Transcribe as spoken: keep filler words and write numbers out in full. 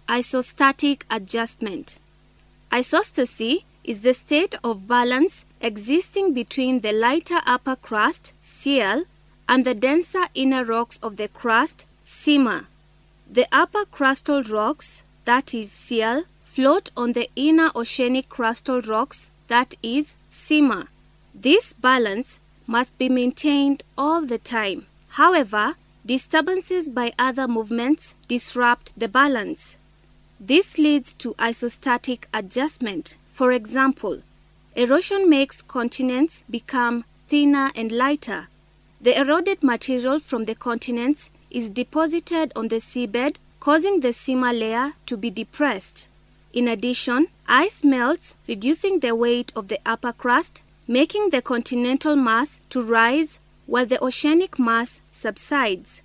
Isostatic adjustment. Isostasy is the state of balance existing between the lighter upper crust, Ciel, and the denser inner rocks of the crust, Cima. The upper crustal rocks, that is Ciel, float on the inner oceanic crustal rocks, that is Cima. This balance must be maintained all the time. However, disturbances by other movements disrupt the balance. This leads to isostatic adjustment. For example, erosion makes continents become thinner and lighter. The eroded material from the continents is deposited on the seabed, causing the Cima layer to be depressed. In addition, ice melts, reducing the weight of the upper crust, making the continental mass to rise while the oceanic mass subsides.